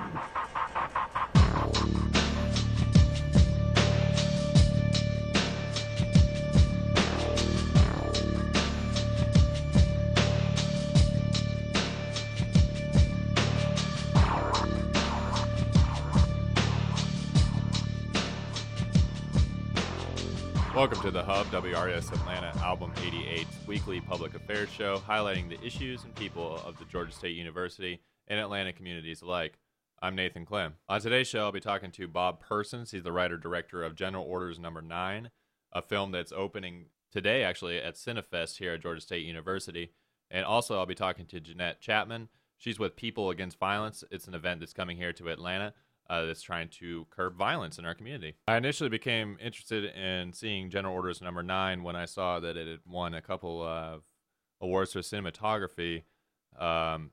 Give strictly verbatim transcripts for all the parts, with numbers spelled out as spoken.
Welcome to the Hub, W R S Atlanta Album eighty-eight's weekly public affairs show, highlighting the issues and people of the Georgia State University and Atlanta communities alike. I'm Nathan Clem. On today's show, I'll be talking to Bob Persons. He's the writer-director of General Orders Number nine, a film that's opening today, actually, at Cinefest here at Georgia State University. And also, I'll be talking to Jeanette Chapman. She's with People Against Violence. It's an event that's coming here to Atlanta. Uh, that's trying to curb violence in our community. I initially became interested in seeing General Orders Number nine when I saw that it had won a couple of awards for cinematography, um,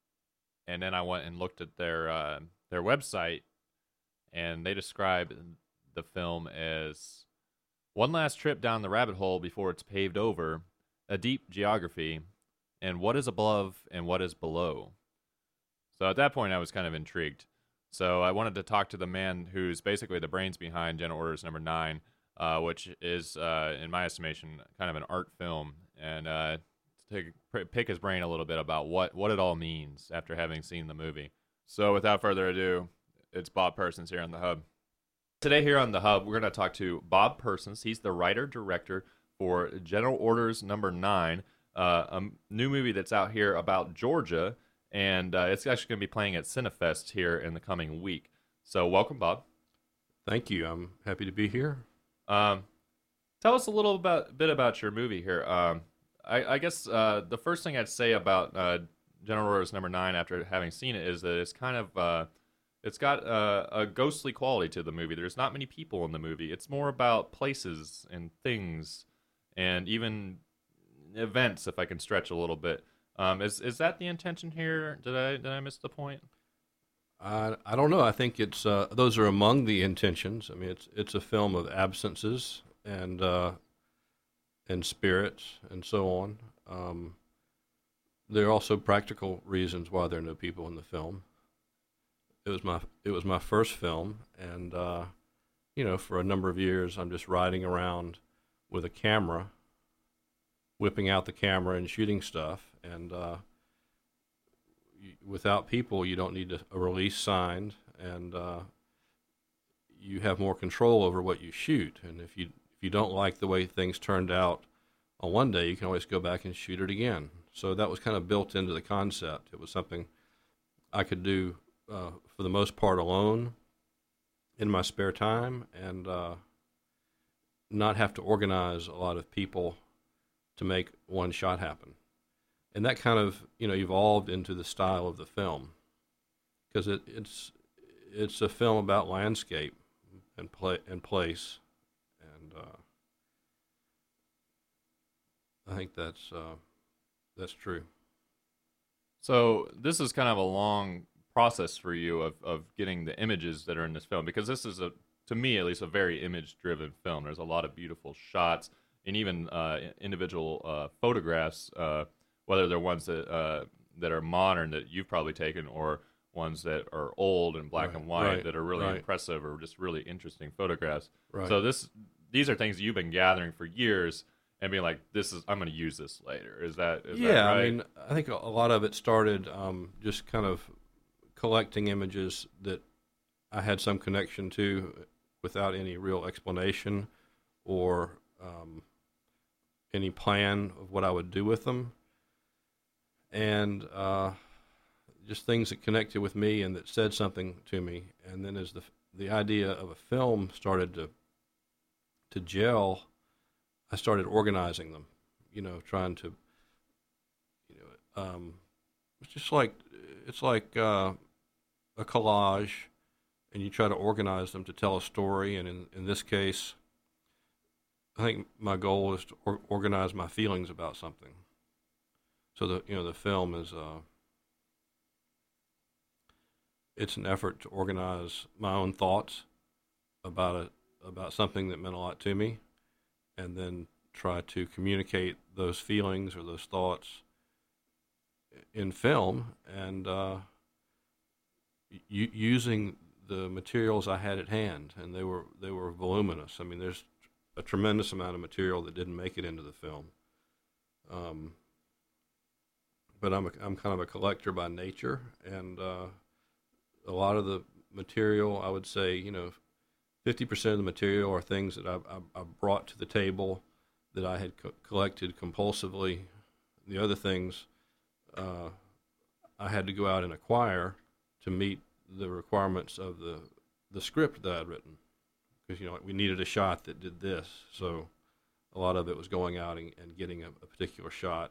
and then I went and looked at their uh, their website, and they describe the film as one last trip down the rabbit hole before it's paved over, a deep geography, and what is above and what is below. So at that point, I was kind of intrigued. So I wanted to talk to the man who's basically the brains behind General Orders Number nine, uh, which is, uh, in my estimation, kind of an art film, and uh, to pick his brain a little bit about what, what it all means after having seen the movie. So without further ado, it's Bob Persons here on the Hub. Today here on the Hub, we're going to talk to Bob Persons. He's the writer-director for General Orders Number nine, uh, a new movie that's out here about Georgia. And uh, it's actually going to be playing at Cinefest here in the coming week. So welcome, Bob. Thank you. I'm happy to be here. Um, tell us a little about, bit about your movie here. Um, I, I guess uh, the first thing I'd say about uh, General Orders Number nine after having seen it is that it's kind of, uh, it's got uh, a ghostly quality to the movie. There's not many people in the movie. It's more about places and things and even events, if I can stretch a little bit. Um, is is that the intention here? Did I did I miss the point? I I don't know. I think it's uh, those are among the intentions. I mean, it's it's a film of absences and uh, and spirits and so on. Um, there are also practical reasons why there are no people in the film. It was my it was my first film, and uh, you know, for a number of years, I'm just riding around with a camera, whipping out the camera and shooting stuff. And uh, you, without people, you don't need a, a release signed, and uh, you have more control over what you shoot. And if you if you don't like the way things turned out on one day, you can always go back and shoot it again. So that was kind of built into the concept. It was something I could do uh, for the most part alone in my spare time, and uh, not have to organize a lot of people to make one shot happen. And that kind of, you know, evolved into the style of the film, because it, it's it's a film about landscape and play and place, and uh, I think that's uh, that's true. So this is kind of a long process for you of, of getting the images that are in this film, because this is, a, to me at least, a very image-driven film. There's a lot of beautiful shots and even uh, individual uh, photographs. Uh, whether they're ones that uh, that are modern that you've probably taken, or ones that are old and black right, and white right, that are really right. impressive or just really interesting photographs. Right. So this these are things you've been gathering for years and being like, this is I'm going to use this later. Is that is yeah? that right? I mean, I think a lot of it started um, just kind of collecting images that I had some connection to without any real explanation or um, any plan of what I would do with them. And uh, just things that connected with me and that said something to me. And then as the the idea of a film started to to gel, I started organizing them. You know, trying to, you know, um, it's just like it's like uh, a collage, and you try to organize them to tell a story. And in in this case, I think my goal is to or- organize my feelings about something. So the you know the film is uh, it's an effort to organize my own thoughts about it about something that meant a lot to me, and then try to communicate those feelings or those thoughts in film. And uh, u- using the materials I had at hand, and they were they were voluminous. I mean, there's a tremendous amount of material that didn't make it into the film. Um, but I'm a, I'm kind of a collector by nature, and uh, a lot of the material, I would say, you know, fifty percent of the material are things that I, I, I brought to the table that I had co- collected compulsively. The other things uh, I had to go out and acquire to meet the requirements of the the script that I'd written, because you know we needed a shot that did this, so a lot of it was going out and, and getting a, a particular shot.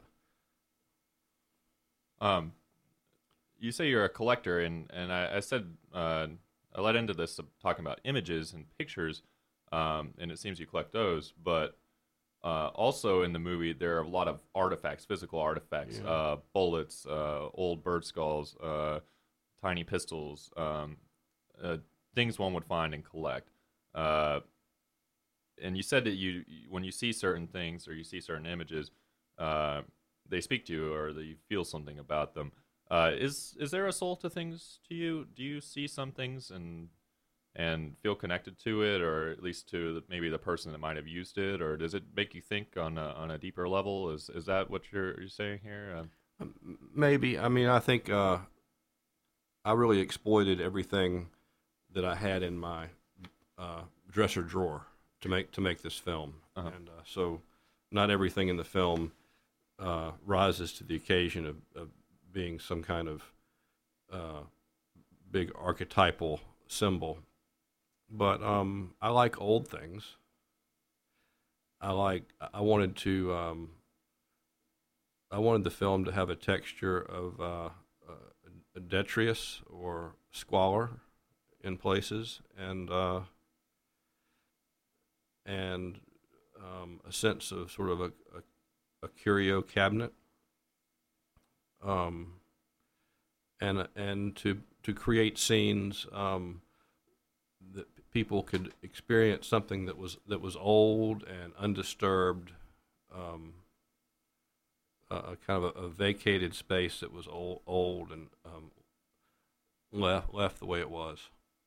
Um, you say you're a collector, and and I, I said uh, I led into this talking about images and pictures, um, and it seems you collect those, but uh, also in the movie there are a lot of artifacts, physical artifacts, Yeah. uh, bullets, uh, old bird skulls, uh, tiny pistols, um, uh, things one would find and collect. Uh, and you said that you, when you see certain things or you see certain images, uh, they speak to you or that you feel something about them. Uh, is is there a soul to things to you? Do you see some things and and feel connected to it, or at least to the, maybe the person that might have used it, or does it make you think on a, on a deeper level? Is is that what you're you're saying here? Uh, Um, Maybe. I mean, I think uh, I really exploited everything that I had in my uh, dresser drawer to make to make this film, Uh-huh. and uh, so not everything in the film uh, rises to the occasion of, of being some kind of uh, big archetypal symbol. But um, I like old things. I like. I wanted to. Um, I wanted the film to have a texture of uh, uh, detritus or squalor in places, and uh, and um, a sense of sort of a, a, a curio cabinet, um, and and to to create scenes um, that people could experience something that was that was old and undisturbed. Um, a kind of a, a vacated space that was old, old and um, left left the way it was.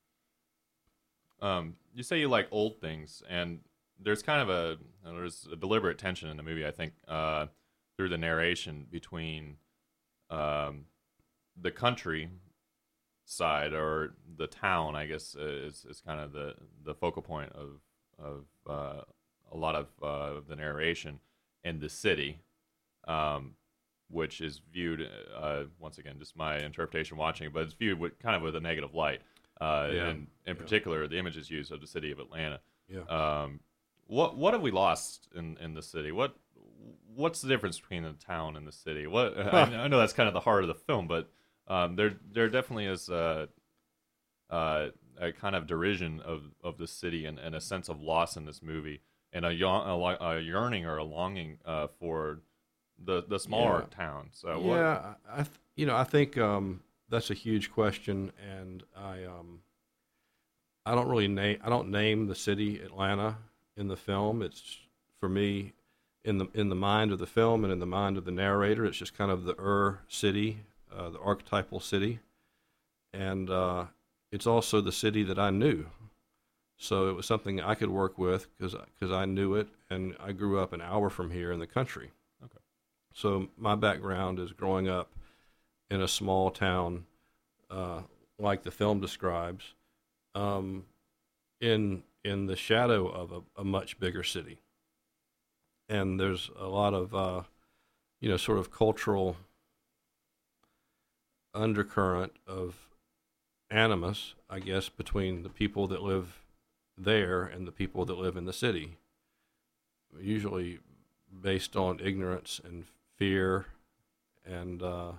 Um, you say you like old things, and there's kind of a there's a deliberate tension in the movie, I think, uh, through the narration between um, the country side or the town, I guess, is is kind of the the focal point of of uh, a lot of uh, the narration, and the city, um, which is viewed uh, once again, just my interpretation watching it, but it's viewed with kind of with a negative light. Uh, Yeah. and in Yeah. particular, the images used of the city of Atlanta. Yeah. Um, what what have we lost in, in the city? What what's the difference between the town and the city? What I, I know that's kind of the heart of the film, but um, there there definitely is a, uh, a kind of derision of, of the city and, and a sense of loss in this movie, and a, yawn, a, lo- a yearning or a longing uh, for the the smaller Yeah. town. So what, Yeah, I, I th- you know I think um, that's a huge question, and I um, I don't really name I don't name the city Atlanta in the film. It's for me in the in the mind of the film and in the mind of the narrator. It's just kind of the Ur city, uh, the archetypal city, and uh, it's also the city that I knew. So it was something I could work with because because I knew it, and I grew up an hour from here in the country. Okay. So my background is growing up in a small town, uh, like the film describes, um, in in the shadow of a, a much bigger city. And there's a lot of, uh, you know, sort of cultural undercurrent of animus, I guess, between the people that live there and the people that live in the city. Usually based on ignorance and fear, and uh,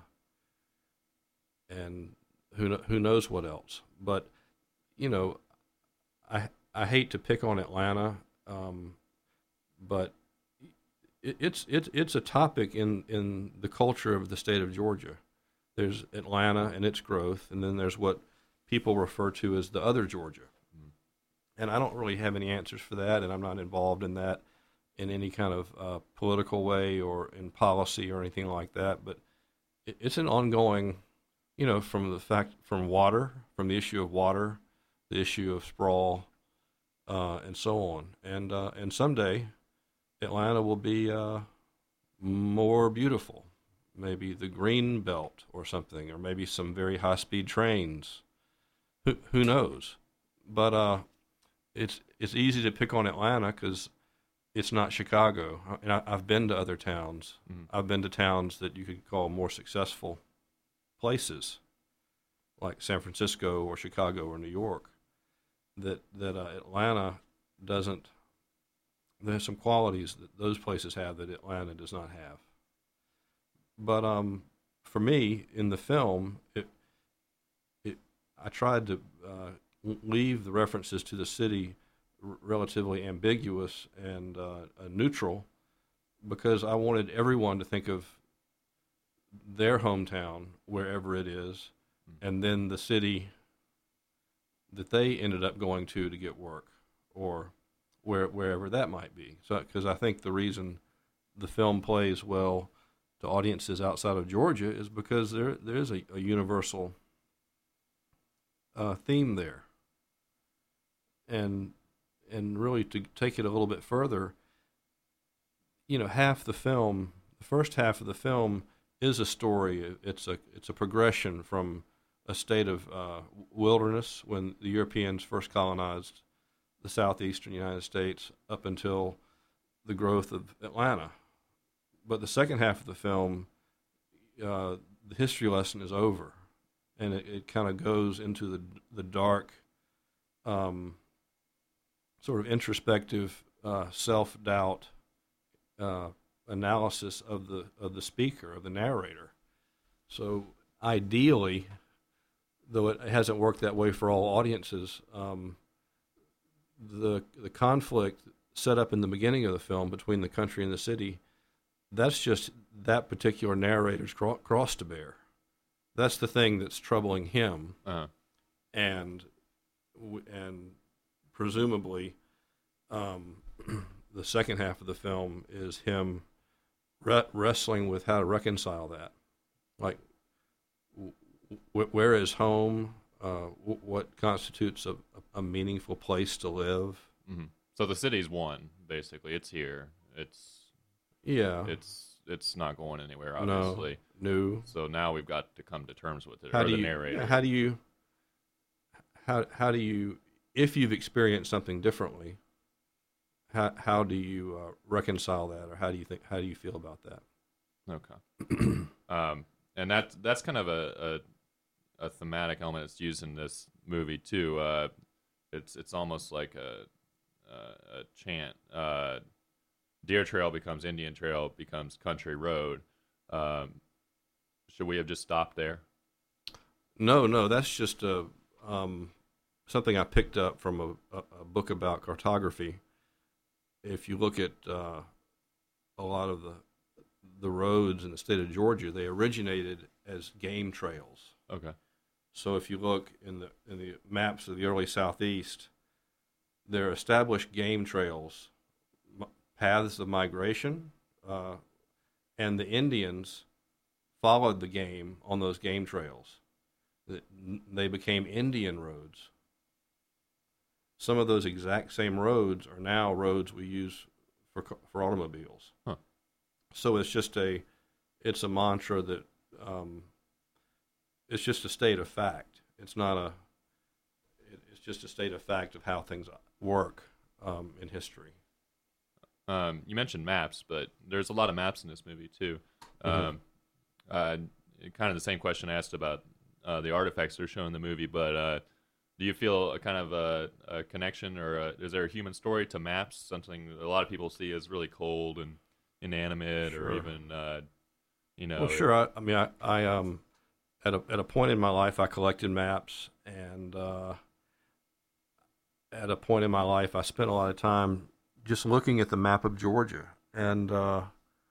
and who kn- who knows what else. But you know, I I hate to pick on Atlanta, um, but it, it's it's it's a topic in, in the culture of the state of Georgia. There's Atlanta and its growth, and then there's what people refer to as the other Georgia. Mm. And I don't really have any answers for that, and I'm not involved in that in any kind of uh, political way or in policy or anything like that. But it, it's an ongoing, you know, from the fact from water, from the issue of water, the issue of sprawl, uh, and so on. And uh, and someday, Atlanta will be uh, more beautiful. Maybe the green belt or something, or maybe some very high speed trains. Who who knows? But uh, it's it's easy to pick on Atlanta because it's not Chicago. And I, I've been to other towns. Mm-hmm. I've been to towns that you could call more successful places, like San Francisco or Chicago or New York. That that uh, Atlanta doesn't. There's some qualities that those places have that Atlanta does not have. But um, for me, in the film, it, it, I tried to uh, leave the references to the city r- relatively ambiguous and uh, uh, neutral, because I wanted everyone to think of their hometown, wherever it is, mm-hmm. and then the city that they ended up going to to get work, or where, wherever that might be. So, because I think the reason the film plays well to audiences outside of Georgia is because there there is a, a universal uh, theme there, and and really to take it a little bit further, you know, half the film, the first half of the film is a story. It's a it's a progression from a state of uh, wilderness when the Europeans first colonized the southeastern United States up until the growth of Atlanta. But the second half of the film, uh, the history lesson is over, and it, it kind of goes into the the dark, um, sort of introspective, uh, self-doubt uh, analysis of the of the speaker, of the narrator. So ideally, though it hasn't worked that way for all audiences, um, the the conflict set up in the beginning of the film between the country and the city, that's just that particular narrator's cro- cross to bear. That's the thing that's troubling him, uh-huh. and and presumably, um, the second half of the film is him re- wrestling with how to reconcile that. Like, w- where is home? Uh, w- what constitutes a, a meaningful place to live? Mm-hmm. So the city's one, basically. It's here. It's yeah. It's it's not going anywhere, obviously. No. No. So now we've got to come to terms with it. How or do the you, narrator. How do you? How how do you? If you've experienced something differently, how how do you uh, reconcile that, or how do you think? How do you feel about that? Okay. um, and that's that's kind of a, a a thematic element that's used in this movie too. Uh, it's it's almost like a a, a chant. Uh, Deer Trail becomes Indian Trail, becomes Country Road. Um, should we have just stopped there? No, no, that's just a um, something I picked up from a, a, a book about cartography. If you look at uh, a lot of the the roads in the state of Georgia, they originated as game trails. Okay. So if you look in the in the maps of the early Southeast, there are established game trails, paths of migration, uh, and the Indians followed the game on those game trails. They became Indian roads. Some of those exact same roads are now roads we use for for automobiles. Huh. So it's just a, it's a mantra that, um, it's just a state of fact. It's not a, it's just a state of fact of how things work um, in history. Um, you mentioned maps, but there's a lot of maps in this movie too. Mm-hmm. Um, uh, kind of the same question I asked about uh, the artifacts that are shown in the movie, but uh, do you feel a kind of a, a connection, or a, is there a human story to maps? Something a lot of people see as really cold and inanimate, Sure. or even uh, you know. Well, sure. I, I mean, I, I um, at a at a point in my life, I collected maps, and uh, at a point in my life, I spent a lot of time just looking at the map of Georgia. And uh,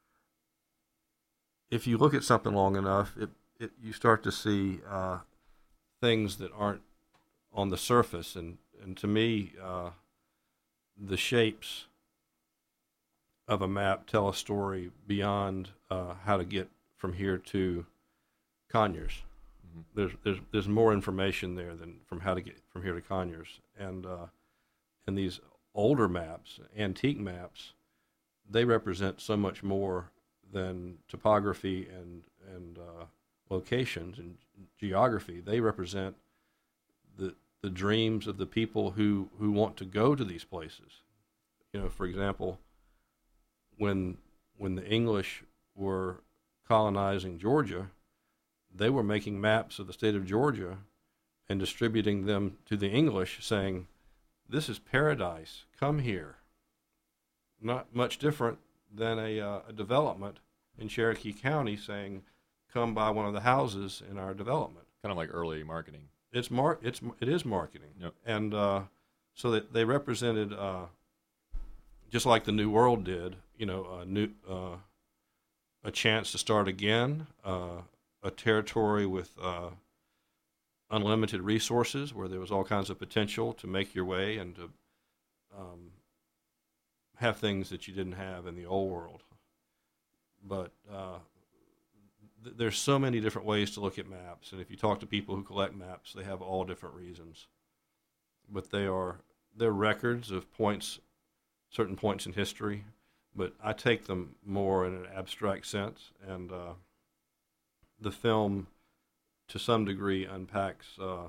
if you look at something long enough, it, it you start to see uh, things that aren't on the surface. And, and to me, uh, the shapes of a map tell a story beyond uh, how to get from here to Conyers. Mm-hmm. There's there's there's more information there than from how to get from here to Conyers, and uh, and these older maps, antique maps, they represent so much more than topography and and uh, locations and geography. They represent the the dreams of the people who, who want to go to these places. You know, for example, when when the English were colonizing Georgia, they were making maps of the state of Georgia and distributing them to the English, saying, "This is paradise. Come here." Not much different than a, uh, a development in Cherokee County saying, "Come buy one of the houses in our development." Kind of like early marketing. It's mar- It's it is marketing, Yep. and uh, so that they represented, uh, just like the New World did, you know, a new uh, a chance to start again, uh, a territory with uh, unlimited resources where there was all kinds of potential to make your way and to um, have things that you didn't have in the old world. But uh, th- there's so many different ways to look at maps, and if you talk to people who collect maps, they have all different reasons. But they are they're records of points, certain points in history. But I take them more in an abstract sense, and uh, the film, to some degree, unpacks uh,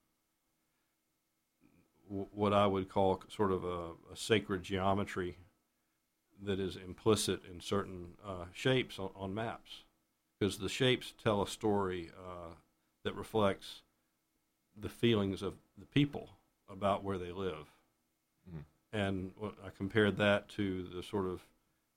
w- what I would call sort of a, a sacred geometry that is implicit in certain uh, shapes on, on maps, because the shapes tell a story uh, that reflects the feelings of the people about where they live. Mm. And what I compared that to the sort of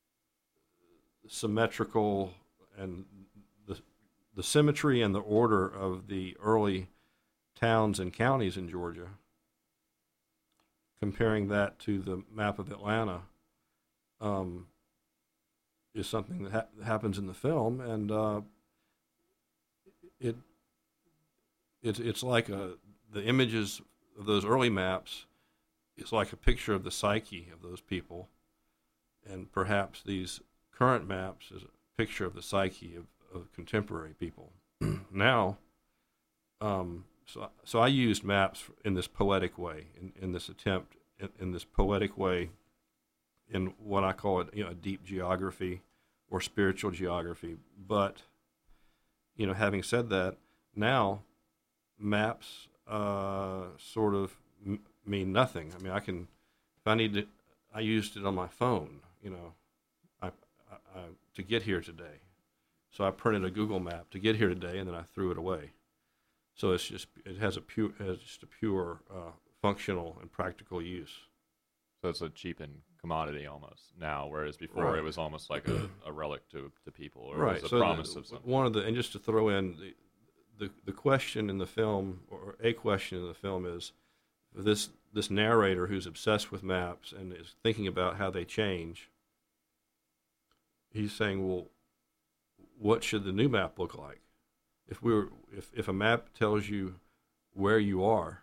symmetrical and the the symmetry and the order of the early towns and counties in Georgia, comparing that to the map of Atlanta, um, is something that ha- happens in the film, and uh, it it's it's like a the images of those early maps is like a picture of the psyche of those people, and perhaps these current maps is a picture of the psyche of, of contemporary people. Now, um, so so I used maps in this poetic way, in, in this attempt, in, in this poetic way, in what I call it, you know, deep geography or spiritual geography. But, you know, having said that, now maps uh, sort of m- mean nothing. I mean, I can, if I need to, I used it on my phone, you know, I, I, I to get here today. So I printed a Google map to get here today, and then I threw it away. So it's just, it has a pure, it has just a pure uh, functional and practical use. So it's a cheapened commodity almost now, whereas before Right. it was almost like a, a relic to, to people, or Right. it was a so promise the, of something. one of the, and just to throw in the, the the question in the film, or a question in the film, is this this narrator who's obsessed with maps and is thinking about how they change. He's saying, well, what should the new map look like? If we were, if if a map tells you where you are,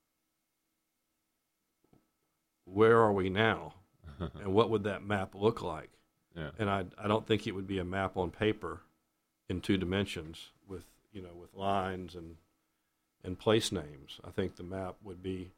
where are we now, and what would that map look like? Yeah. And I I don't think it would be a map on paper in two dimensions with, you know, with lines and and place names. I think the map would be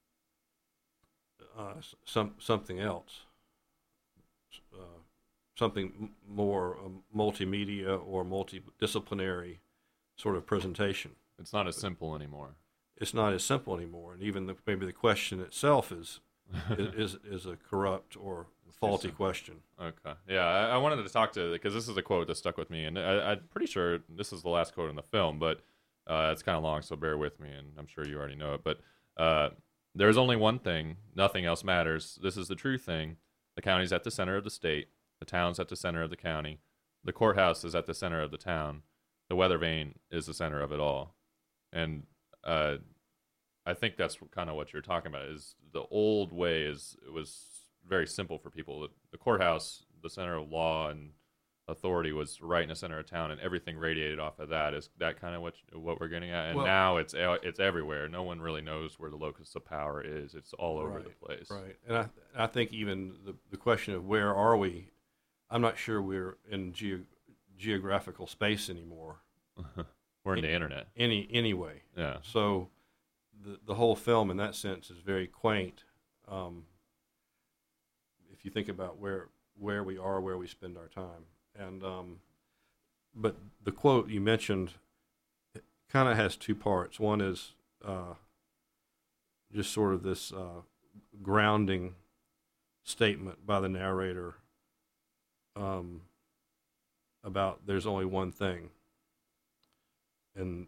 uh, some something else, uh, something m- more um, multimedia or multidisciplinary sort of presentation. It's not as simple anymore. It's not as simple anymore, and even the, maybe the question itself is is is a corrupt or faulty simple. question. Okay. Yeah, I, I wanted to talk to, because this is a quote that stuck with me, and I, I'm pretty sure this is the last quote in the film, but uh, it's kind of long, so bear with me, and I'm sure you already know it. But uh, there's only one thing, nothing else matters. This is the true thing. The county's at the center of the state. The town's at the center of the county. The courthouse is at the center of the town. The weather vane is the center of it all. And uh, I think that's kind of what you're talking about. Is the old way is it was very simple for people. The, the courthouse, the center of law and authority, was right in the center of town, and everything radiated off of that. Is that kind of what what we're getting at? And Well, now it's it's everywhere. No one really knows where the locus of power is. It's all over Right, the place. Right, and I I think even the the question of where are we, I'm not sure we're in ge- geographical space anymore. We're in the internet. Any anyway. Yeah. So the the whole film, in that sense, is very quaint. Um, if you think about where where we are, where we spend our time, and um, but the quote you mentioned kind of has two parts. One is uh, just sort of this uh, grounding statement by the narrator um, about there's only one thing. And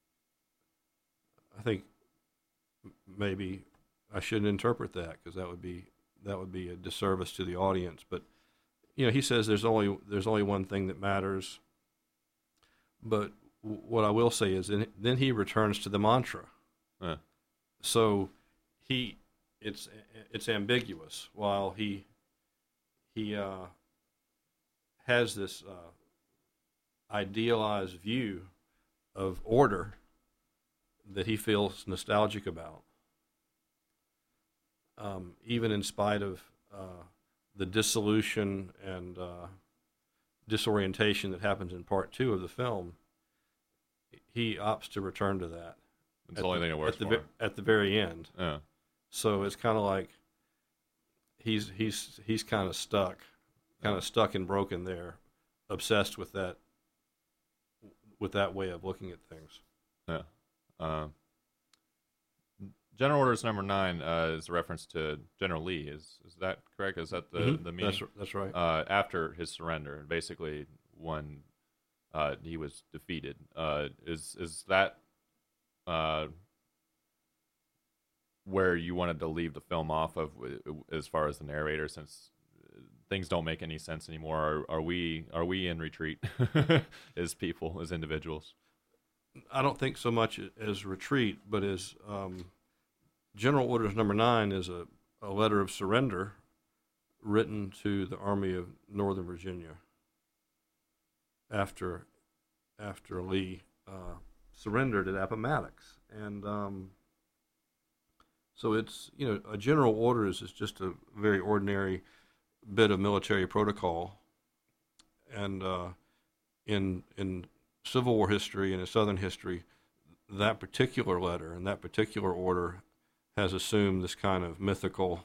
I think maybe I shouldn't interpret that because that would be that would be a disservice to the audience. But you know, he says there's only there's only one thing that matters. But w- what I will say is, in, then he returns to the mantra. Huh. So he it's it's ambiguous. While he he uh, has this uh, idealized view of order that he feels nostalgic about, um, even in spite of uh, the dissolution and uh, disorientation that happens in part two of the film. He opts to return to that. It's the only the, thing that works at the for ve- him. at the very end. Yeah. So it's kind of like he's he's he's kind of stuck, kind of stuck and broken there, obsessed with that with that way of looking at things. Yeah. Uh, General Orders Number Nine uh, is a reference to General Lee. Is is that correct? Is that the Mhm. the meaning? That's that's right. Uh, after his surrender, and basically when uh, he was defeated, uh, is is that uh, where you wanted to leave the film off of, as far as the narrator, since things don't make any sense anymore? Are, are we are we in retreat as people, as individuals? I don't think so much as retreat, but as um, General Orders Number Nine is a, a letter of surrender written to the Army of Northern Virginia after after Lee uh, surrendered at Appomattox, and um, so it's, you know, a general orders is just a very ordinary bit of military protocol, and uh, in in Civil War history and in Southern history, that particular letter and that particular order has assumed this kind of mythical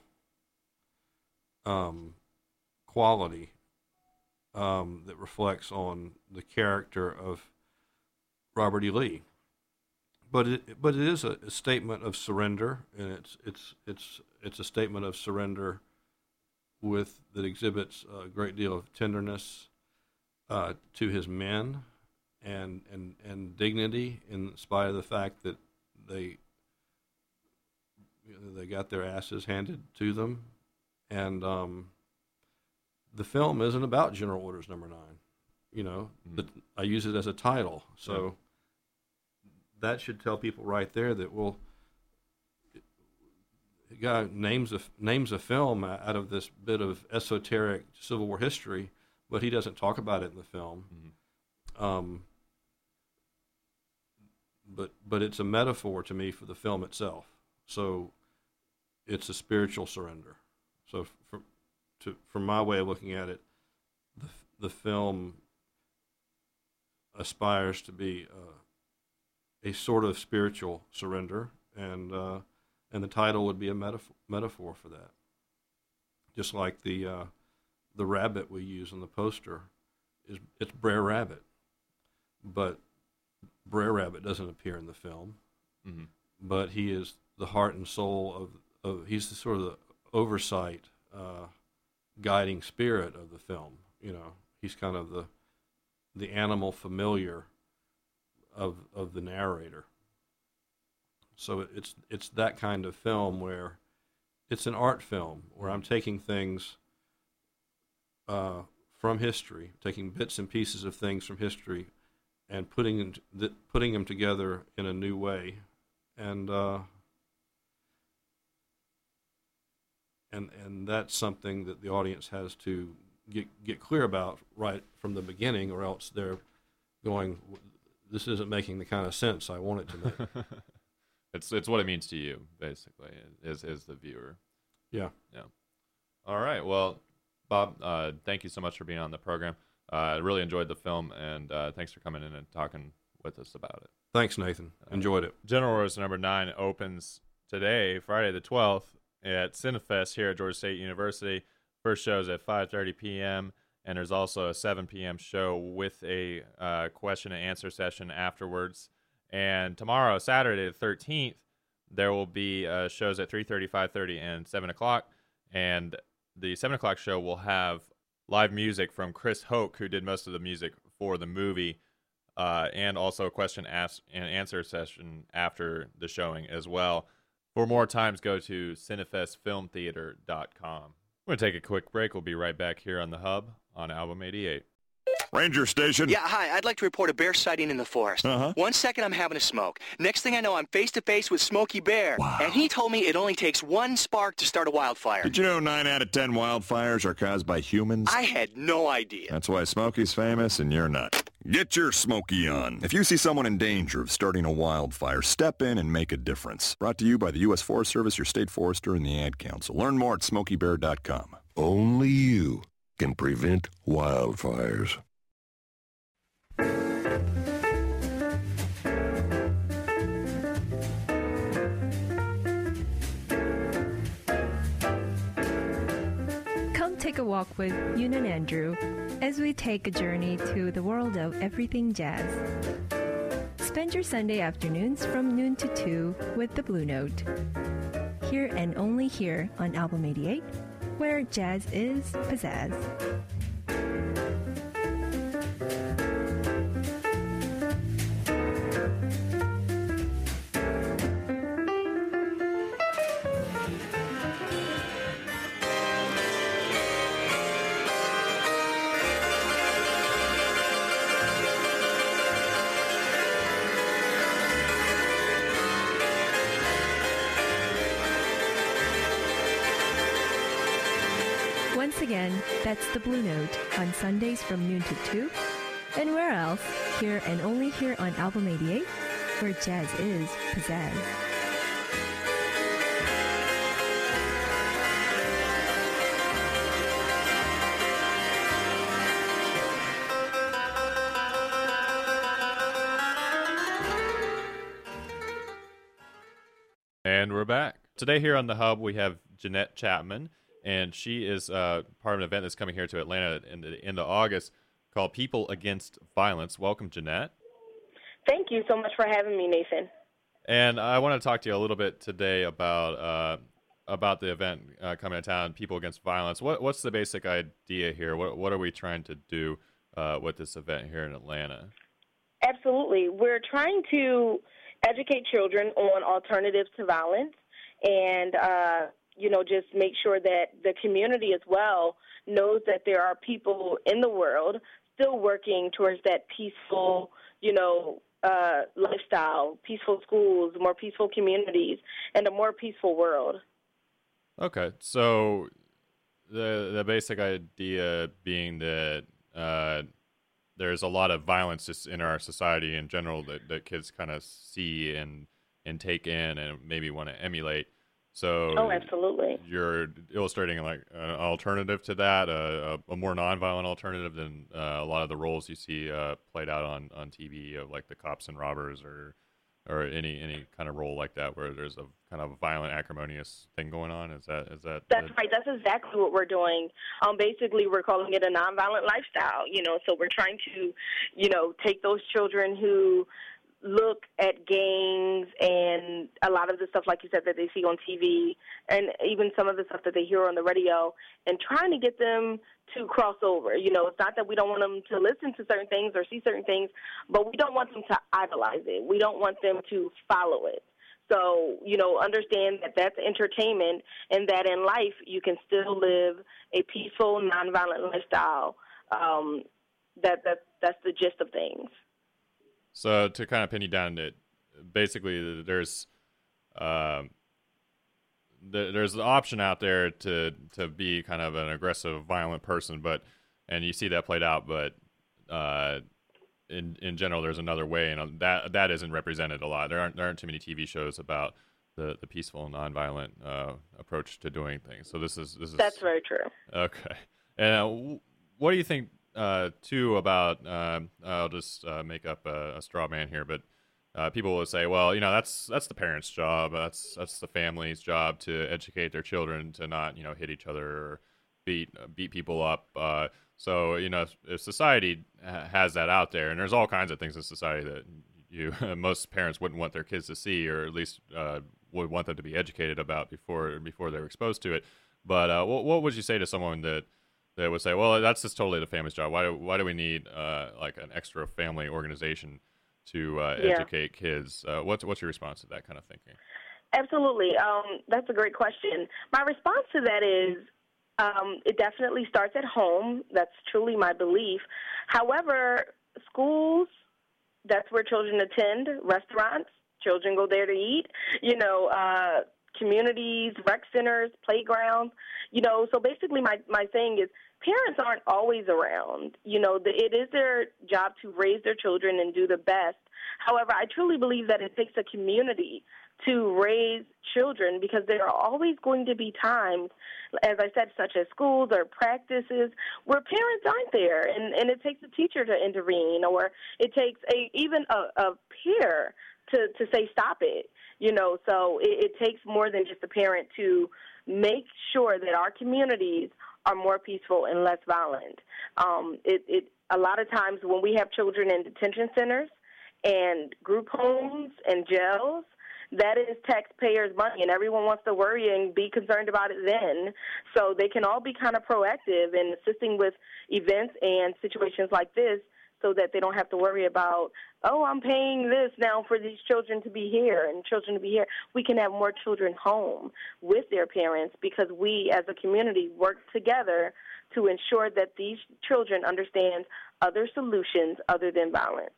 um, quality um, that reflects on the character of Robert E. Lee. But it but it is a, a statement of surrender, and it's it's it's it's a statement of surrender with that exhibits a great deal of tenderness uh, to his men. And, and and dignity, in spite of the fact that they you know, they got their asses handed to them, and um, the film isn't about General Orders Number Nine. You know, mm-hmm. the, I use it as a title, so yeah. That should tell people right there that, well, the guy names a names a film out of this bit of esoteric Civil War history, but he doesn't talk about it in the film. Mm-hmm. Um, but but it's a metaphor to me for the film itself. So it's a spiritual surrender. So for, to, from my way of looking at it, the the film aspires to be uh, a sort of spiritual surrender, and uh, and the title would be a metaphor metaphor for that. Just like the uh, the rabbit we use on the poster is it's Brer Rabbit, but Brer Rabbit doesn't appear in the film, mm-hmm. but he is the heart and soul of, of he's the sort of the oversight, uh, guiding spirit of the film. You know, he's kind of the the animal familiar of of the narrator. So it, it's it's that kind of film where it's an art film where I'm taking things uh, from history, taking bits and pieces of things from history, and putting them, th- putting them together in a new way, and uh, and and that's something that the audience has to get get clear about right from the beginning, or else they're going, "This isn't making the kind of sense I want it to make." It's it's what it means to you, basically, as as the viewer. Yeah. Yeah. All right. Well, Bob, uh, thank you so much for being on the program. Uh, I really enjoyed the film, and uh, thanks for coming in and talking with us about it. Thanks, Nathan. Enjoyed it. General Rose number nine opens today, Friday the twelfth, at Cinefest here at Georgia State University. First show is at five thirty p.m., and there's also a seven p.m. show with a uh, question and answer session afterwards. And tomorrow, Saturday the thirteenth, there will be uh, shows at three thirty, five thirty, and seven o'clock. And the seven o'clock show will have live music from Chris Hoke, who did most of the music for the movie, uh, and also a question ask and answer session after the showing as well. For more times, go to cinefest film theater dot com. We're going to take a quick break. We'll be right back here on The Hub on Album eighty-eight. Ranger Station. Yeah, hi. I'd like to report a bear sighting in the forest. Uh-huh. One second I'm having a smoke. Next thing I know, I'm face-to-face with Smokey Bear. Wow. And he told me it only takes one spark to start a wildfire. Did you know nine out of ten wildfires are caused by humans? I had no idea. That's why Smokey's famous and you're not. Get your Smokey on. If you see someone in danger of starting a wildfire, step in and make a difference. Brought to you by the U S Forest Service, your state forester, and the Ad Council. Learn more at smokey bear dot com. Only you can prevent wildfires. Come take a walk with Yoon and Andrew as we take a journey to the world of everything jazz. Spend your Sunday afternoons from noon to two with the Blue Note. Here and only here on Album eighty-eight, where jazz is pizzazz. Once again, that's the Blue Note on Sundays from noon to two. And where else? Here and only here on Album eighty-eight, where jazz is pizzazz. And we're back. Today here on The Hub, we have Jeanette Chapman, and she is uh, part of an event that's coming here to Atlanta in the end of August called People Against Violence. Welcome, Jeanette. Thank you so much for having me, Nathan. And I want to talk to you a little bit today about uh, about the event uh, coming to town, People Against Violence. What What's the basic idea here? What What are we trying to do uh, with this event here in Atlanta? Absolutely. We're trying to educate children on alternatives to violence and, uh, you know, just make sure that the community as well knows that there are people in the world still working towards that peaceful, you know, uh, lifestyle, peaceful schools, more peaceful communities, and a more peaceful world. Okay, so the the basic idea being that uh, there's a lot of violence just in our society in general that, that kids kind of see and and take in and maybe want to emulate. So oh, absolutely. You're illustrating like an alternative to that, uh, a, a more nonviolent alternative than uh, a lot of the roles you see uh, played out on, on T V of like the cops and robbers or or any any kind of role like that where there's a kind of violent, acrimonious thing going on. Is that is that? That's the... right. That's exactly what we're doing. Um, basically, we're calling it a nonviolent lifestyle. You know, so we're trying to, you know, take those children who look at gangs and a lot of the stuff, like you said, that they see on T V and even some of the stuff that they hear on the radio and trying to get them to cross over. You know, it's not that we don't want them to listen to certain things or see certain things, but we don't want them to idolize it. We don't want them to follow it. So, you know, understand that that's entertainment and that in life you can still live a peaceful, nonviolent lifestyle. Um, that, that That's the gist of things. So to kind of pin you down, it basically there's um, the, there's an option out there to to be kind of an aggressive, violent person, but and you see that played out, but uh, in in general, there's another way, and that that isn't represented a lot. There aren't there aren't too many T V shows about the, the peaceful, nonviolent uh, approach to doing things. So this is this is that's very true. Okay, and uh, what do you think? uh, too about, uh, I'll just uh, make up a, a straw man here, but uh, people will say, well, you know, that's that's the parents' job, that's that's the family's job to educate their children to not, you know, hit each other or beat uh, beat people up. Uh, so, you know, if, if society ha- has that out there, and there's all kinds of things in society that you most parents wouldn't want their kids to see, or at least uh, would want them to be educated about before before they're exposed to it. But uh, what, what would you say to someone that that would say, well, that's just totally the family's job? Why do, why do we need uh, like an extra family organization to uh, Yeah. educate kids? Uh, what's what's your response to that kind of thinking? Absolutely. Um, that's a great question. My response to that is um, it definitely starts at home. That's truly my belief. However, schools, that's where children attend. Restaurants, children go there to eat. You know, uh, communities, rec centers, playgrounds. You know, so basically my, my thing is parents aren't always around. You know, the, it is their job to raise their children and do the best. However, I truly believe that it takes a community to raise children, because there are always going to be times, as I said, such as schools or practices, where parents aren't there, and, and it takes a teacher to intervene, or it takes a even a, a peer to, to say stop it. You know, so it, it takes more than just a parent to make sure that our communities are more peaceful and less violent. Um, it, it a lot of times when we have children in detention centers and group homes and jails, that is taxpayers' money, and everyone wants to worry and be concerned about it then. So they can all be kind of proactive in assisting with events and situations like this, so that they don't have to worry about, oh, I'm paying this now for these children to be here and children to be here. We can have more children home with their parents, because we as a community work together to ensure that these children understand other solutions other than violence.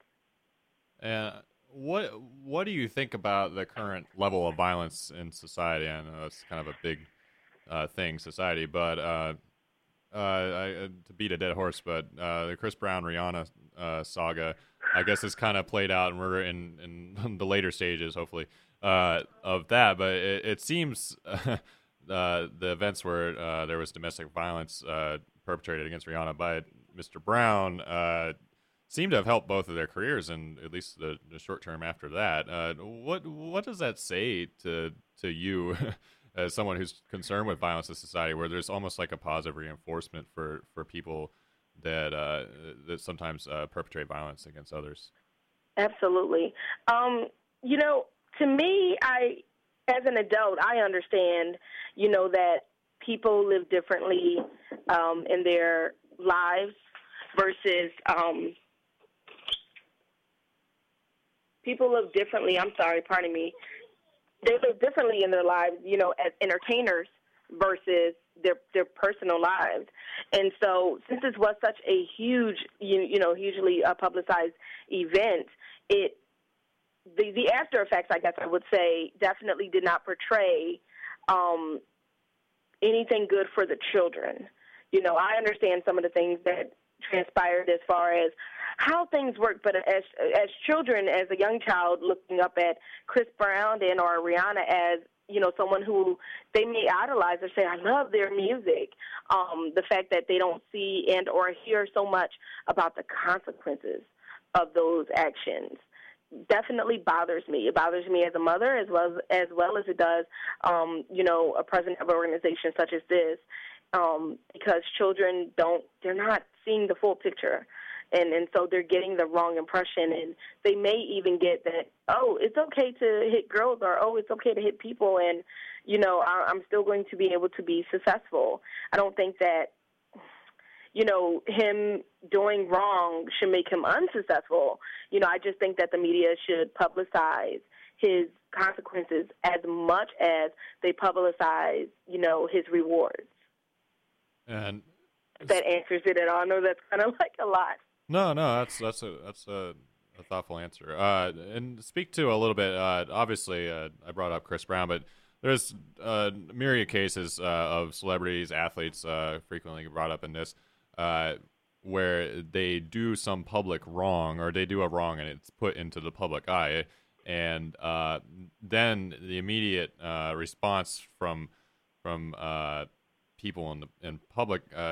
And what what do you think about the current level of violence in society? I know it's kind of a big uh, thing, society, but uh, uh, I, uh, to beat a dead horse, but uh, the Chris Brown Rihanna uh, saga, I guess, is kind of played out, and we're in, in the later stages, hopefully, uh, of that. But it, it seems uh, the events where uh, there was domestic violence uh, perpetrated against Rihanna by Mister Brown uh, seem to have helped both of their careers, and at least the, the short term after that. Uh, what what does that say to to you as someone who's concerned with violence in society, where there's almost like a positive reinforcement for, for people that uh, that sometimes uh, perpetrate violence against others? Absolutely. Um, you know, to me, I, as an adult, I understand, you know, that people live differently um, in their lives versus um, people live differently. I'm sorry, pardon me. They live differently in their lives, you know, as entertainers versus their their personal lives. And so since this was such a huge, you, you know, hugely uh, publicized event, it the, the after effects, I guess I would say, definitely did not portray um, anything good for the children. You know, I understand some of the things that transpired as far as how things work, but as as children, as a young child looking up at Chris Brown and or Rihanna as, you know, someone who they may idolize or say, I love their music, um, the fact that they don't see and or hear so much about the consequences of those actions definitely bothers me. It bothers me as a mother as well as, as, well as it does, um, you know, a president of an organization such as this, um, because children don't, they're not seeing the full picture. And and so they're getting the wrong impression, and they may even get that, oh, it's okay to hit girls, or, oh, it's okay to hit people, and, you know, I, I'm still going to be able to be successful. I don't think that, you know, him doing wrong should make him unsuccessful. You know, I just think that the media should publicize his consequences as much as they publicize, you know, his rewards. And if that answers it at all. I know that's kind of like a lot. No, no, that's that's a that's a, a thoughtful answer. Uh, and speak to a little bit. Uh, obviously, uh, I brought up Chris Brown, but there's uh, myriad cases uh, of celebrities, athletes, uh, frequently brought up in this, uh, where they do some public wrong, or they do a wrong, and it's put into the public eye, and uh, then the immediate uh, response from from uh, people in the in public uh,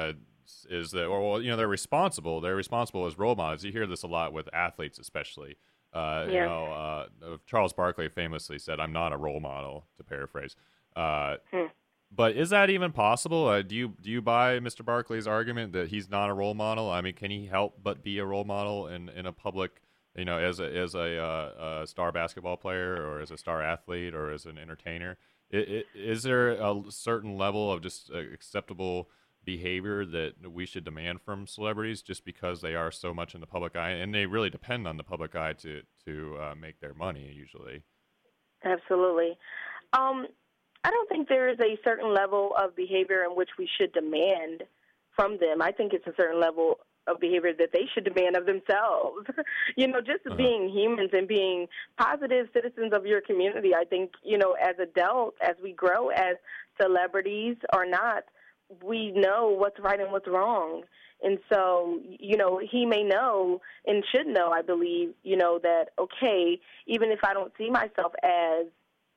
is that, or well, you know, they're responsible. They're responsible as role models. You hear this a lot with athletes, especially. Uh, Yeah. You know, uh, Charles Barkley famously said, "I'm not a role model," to paraphrase. Uh, Hmm. But is that even possible? Uh, do you do you buy Mister Barkley's argument that he's not a role model? I mean, can he help but be a role model in, in a public, you know, as a as a, uh, a star basketball player or as a star athlete or as an entertainer? I I Is there a certain level of just uh, acceptable behavior that we should demand from celebrities just because they are so much in the public eye, and they really depend on the public eye to to uh, make their money usually? Absolutely. Um, I don't think there is a certain level of behavior in which we should demand from them. I think it's a certain level of behavior that they should demand of themselves. you know, just Uh-huh. being humans and being positive citizens of your community. I think, you know, as adults, as we grow as celebrities or not, we know what's right and what's wrong. And so, you know, he may know and should know, I believe, you know, that, okay, even if I don't see myself as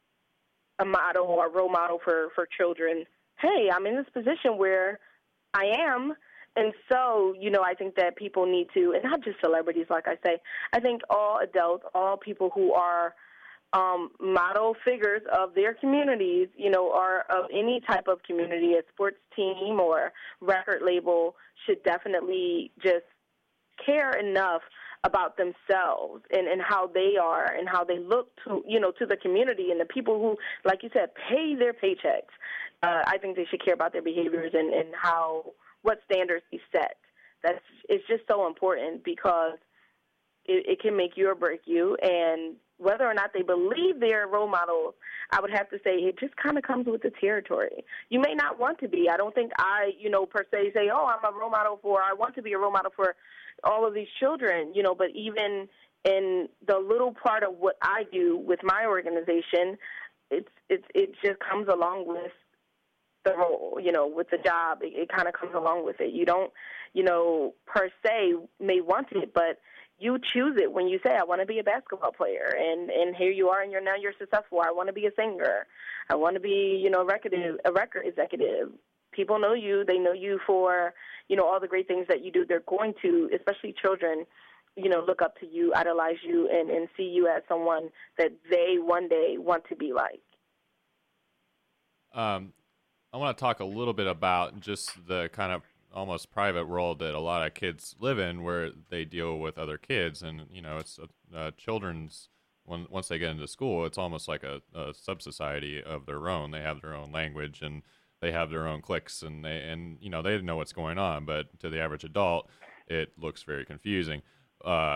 a model or a role model for, for children, hey, I'm in this position where I am. And so, you know, I think that people need to, and not just celebrities, like I say, I think all adults, all people who are um, model figures of their communities, you know, or of any type of community, a sports team or record label, should definitely just care enough about themselves and, and how they are and how they look to, you know, to the community and the people who, like you said, pay their paychecks. Uh, I think they should care about their behaviors and, and how, what standards they set. That's, it's just so important because it, it can make you or break you. And whether or not they believe they're role models, I would have to say it just kind of comes with the territory. You may not want to be. I don't think I, you know, per se say, oh, I'm a role model for, I want to be a role model for all of these children, you know, but even in the little part of what I do with my organization, it's, it's, it just comes along with the role, you know, with the job. It, it kind of comes along with it. You don't, you know, per se may want it, but you choose it when you say, I want to be a basketball player, and, and here you are, and you're now you're successful. I want to be a singer. I want to be, you know, a record, a record executive. People know you. They know you for, you know, all the great things that you do. They're going to, especially children, you know, look up to you, idolize you, and, and see you as someone that they one day want to be like. Um, I want to talk a little bit about just the kind of almost private world that a lot of kids live in, where they deal with other kids, and you know, it's a, a children's. When, once they get into school, it's almost like a, a sub-society of their own. They have their own language and they have their own cliques, and they and you know they know what's going on. But to the average adult, it looks very confusing. Uh,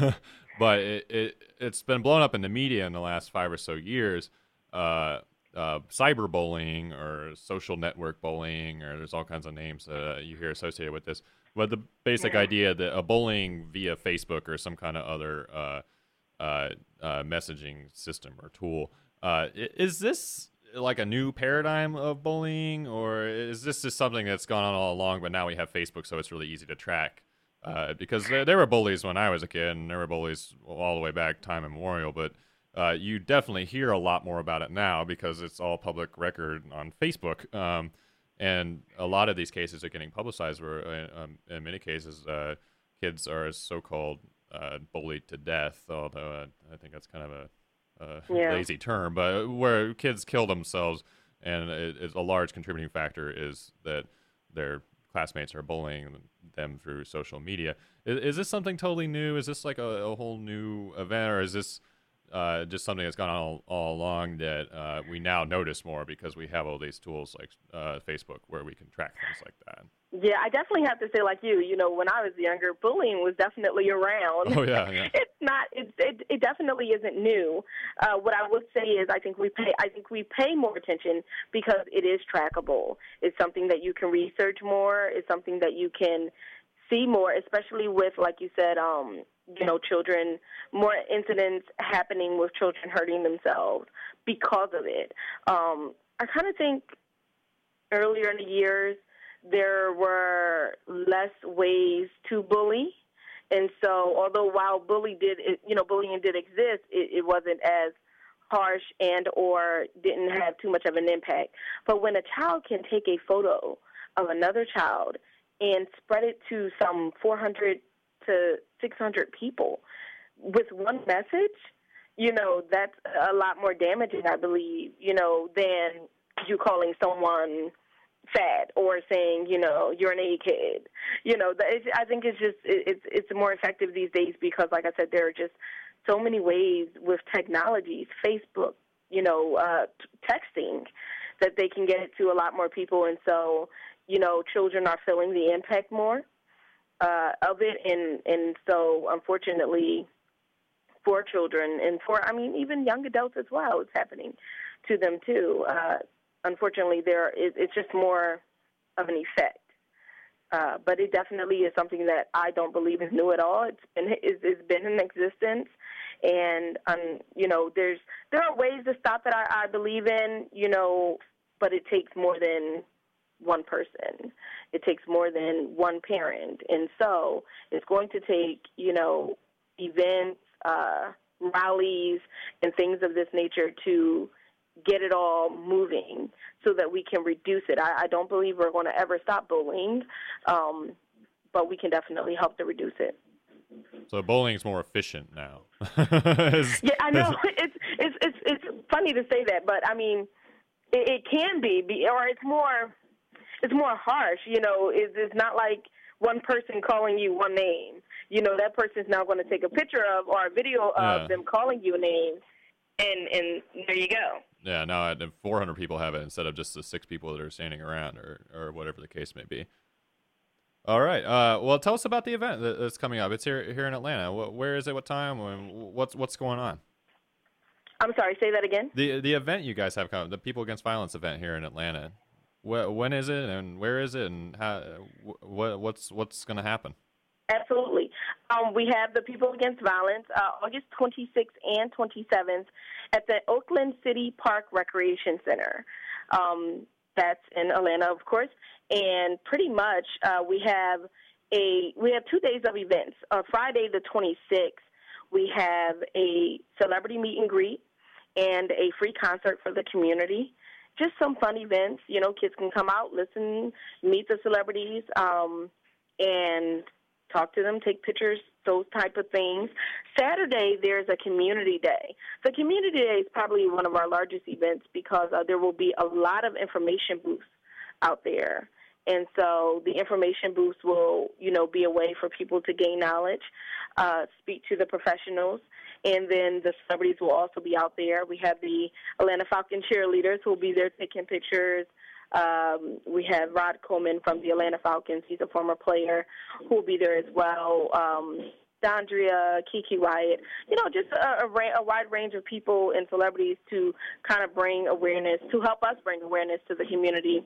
but it, it it's been blown up in the media in the last five or so years. Uh, uh, cyberbullying or social network bullying, or there's all kinds of names uh, you hear associated with this. But the basic yeah. idea that a bullying via Facebook or some kind of other uh, uh, uh, messaging system or tool, uh, is this like a new paradigm of bullying, or is this just something that's gone on all along, but now we have Facebook, so it's really easy to track? Uh, because there, there were bullies when I was a kid, and there were bullies all the way back time immemorial, but uh, you definitely hear a lot more about it now because it's all public record on Facebook. Um, and a lot of these cases are getting publicized where, uh, um, in many cases, uh, kids are so-called uh, bullied to death, although uh, I think that's kind of a Uh, yeah. lazy term, but where kids kill themselves, and it, it's a large contributing factor is that their classmates are bullying them through social media. Is, is this something totally new? Is this like a, a whole new event, or is this uh, just something that's gone on all, all along that uh, we now notice more because we have all these tools like uh, Facebook where we can track things like that? Yeah, I definitely have to say, like you, you know, when I was younger, bullying was definitely around. Oh, yeah, yeah. It's not, it's, it, it definitely isn't new. Uh, what I would say is I think we pay, I think we pay more attention because it is trackable. It's something that you can research more. It's something that you can see more, especially with, like you said, um, you know, children, more incidents happening with children hurting themselves because of it. Um, I kind of think earlier in the years, there were less ways to bully. And so although while bully did, you know, bullying did exist, it, it wasn't as harsh and or didn't have too much of an impact. But when a child can take a photo of another child and spread it to some four hundred to six hundred people with one message, you know, that's a lot more damaging, I believe, you know, than you calling someone fat or saying, you know, you're an A kid. You know, it's, I think it's just, it's it's more effective these days because, like I said, there are just so many ways with technologies, Facebook, you know, uh, texting, that they can get it to a lot more people. And so, you know, children are feeling the impact more uh, of it. And, and so, unfortunately, for children and for, I mean, even young adults as well, it's happening to them too. Uh, unfortunately, there is, it's just more of an effect. Uh, but it definitely is something that I don't believe is new at all. It's been, it's, it's been in existence. And, um, you know, there's there are ways to stop it, I, I believe in, you know, but it takes more than one person. It takes more than one parent. And so it's going to take, you know, events, uh, rallies, and things of this nature to get it all moving so that we can reduce it. I, I don't believe we're going to ever stop bullying, um, but we can definitely help to reduce it. So bullying is more efficient now. Yeah, I know. It's it's it's it's funny to say that, but I mean, it, it can be, be, or it's more it's more harsh. You know, it's, it's not like one person calling you one name. You know, that person's now going to take a picture of or a video of yeah. them calling you a name, and and there you go. Yeah, now four hundred people have it instead of just the six people that are standing around, or or whatever the case may be. All right. Uh, well, tell us about the event that's coming up. It's here here in Atlanta. Where is it? What time? What's what's going on? I'm sorry. Say that again. The the event you guys have coming, the People Against Violence event here in Atlanta. When is it, and where is it, and how? What what's what's going to happen? Absolutely. Um, we have the People Against Violence, uh, August twenty-sixth and twenty-seventh at the Oakland City Park Recreation Center. Um, that's in Atlanta, of course. And pretty much uh, we have a we have two days of events. Uh, Friday the twenty-sixth, we have a celebrity meet and greet and a free concert for the community. Just some fun events. You know, kids can come out, listen, meet the celebrities, um, and talk to them, take pictures, those type of things. Saturday, there's a community day. The community day is probably one of our largest events because uh, there will be a lot of information booths out there. And so the information booths will, you know, be a way for people to gain knowledge, uh, speak to the professionals, and then the celebrities will also be out there. We have the Atlanta Falcon cheerleaders who will be there taking pictures. Um, we have Rod Coleman from the Atlanta Falcons. He's a former player who will be there as well. Um, Dondria, Kiki Wyatt, you know, just a, a, a wide range of people and celebrities to kind of bring awareness, to help us bring awareness to the community.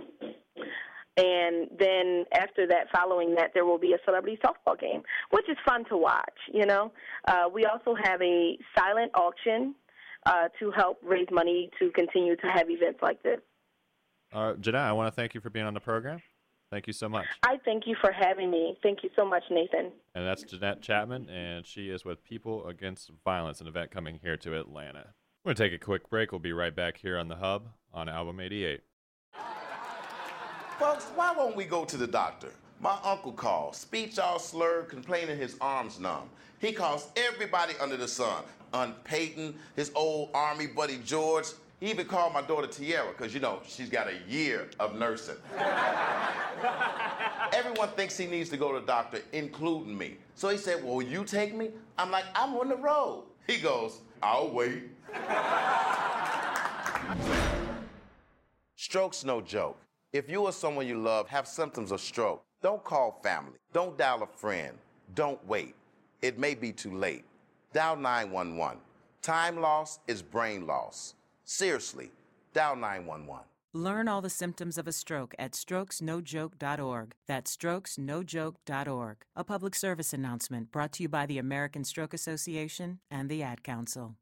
And then after that, following that, there will be a celebrity softball game, which is fun to watch, you know. Uh, we also have a silent auction uh, to help raise money to continue to have events like this. Uh, Jeanette, I want to thank you for being on the program. Thank you so much. I thank you for having me. Thank you so much, Nathan. And that's Jeanette Chapman, and she is with People Against Violence, an event coming here to Atlanta. We're going to take a quick break. We'll be right back here on The Hub on Album eighty-eight. Folks, why won't we go to the doctor? My uncle called, speech all slurred, complaining his arms numb. He calls everybody under the sun. Aunt Peyton, his old Army buddy George. He even called my daughter Tiara, because, you know, she's got a year of nursing. Everyone thinks he needs to go to the doctor, including me. So he said, well, will you take me? I'm like, I'm on the road. He goes, I'll wait. Stroke's no joke. If you or someone you love have symptoms of stroke, don't call family. Don't dial a friend. Don't wait. It may be too late. Dial nine one one. Time loss is brain loss. Seriously, dial nine one one. Learn all the symptoms of a stroke at strokes no joke dot org. That's strokes no joke dot org. A public service announcement brought to you by the American Stroke Association and the Ad Council.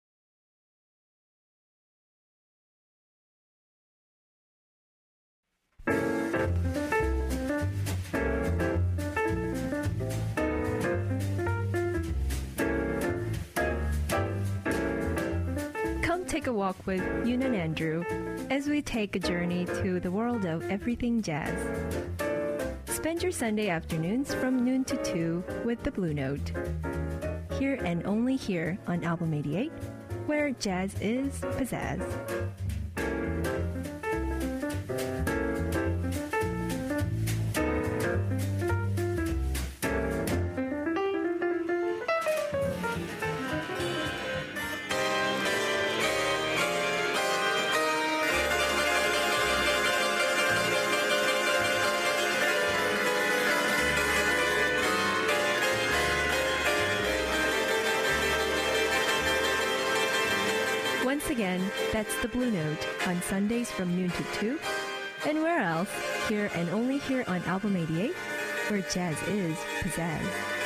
Take a walk with Yoon and Andrew as we take a journey to the world of everything jazz. Spend your Sunday afternoons from noon to two with the Blue Note. Here and only here on Album eighty-eight, where jazz is pizzazz. Once again, that's the Blue Note on Sundays from noon to two. And where else? Here and only here on Album eighty-eight, where jazz is pizzazz.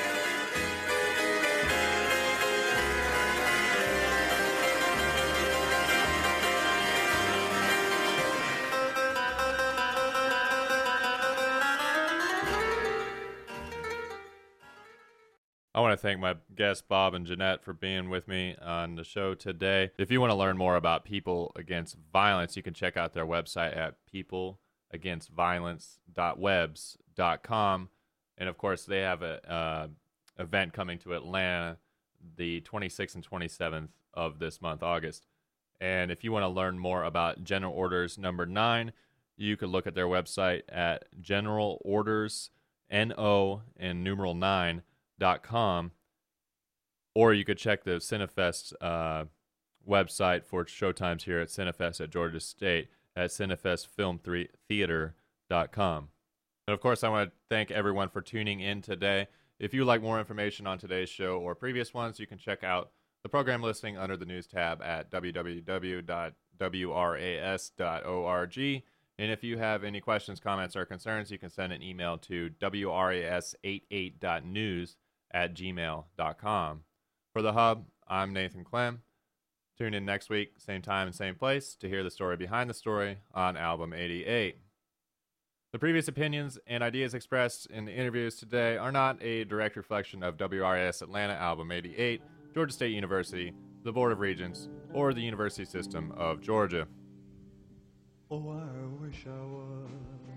I want to thank my guests, Bob and Jeanette, for being with me on the show today. If you want to learn more about People Against Violence, you can check out their website at people against violence dot webs dot com. And, of course, they have an uh, event coming to Atlanta the twenty-sixth and twenty-seventh of this month, August. And if you want to learn more about General Orders Number nine, you could look at their website at General Orders, N O and numeral nine, dot com, or you could check the Cinefest uh, website for showtimes here at Cinefest at Georgia State at cinefest film theater dot com. And of course, I want to thank everyone for tuning in today. If you would like more information on today's show or previous ones, you can check out the program listing under the news tab at w w w dot w r a s dot org. And if you have any questions, comments, or concerns, you can send an email to w r a s eighty-eight dot news at gmail dot com. For The Hub, I'm Nathan Clem. Tune in next week, same time and same place, to hear the story behind the story on Album eighty-eight. The previous opinions and ideas expressed in the interviews today are not a direct reflection of W R A S Atlanta Album eighty-eight, Georgia State University, the Board of Regents, or the University System of Georgia. Oh, I wish I was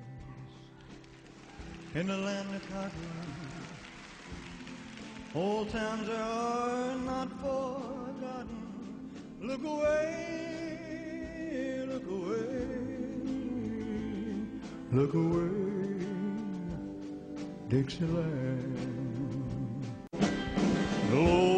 in the land of cotton. Old times are not forgotten. Look away, look away, look away, Dixieland. Oh,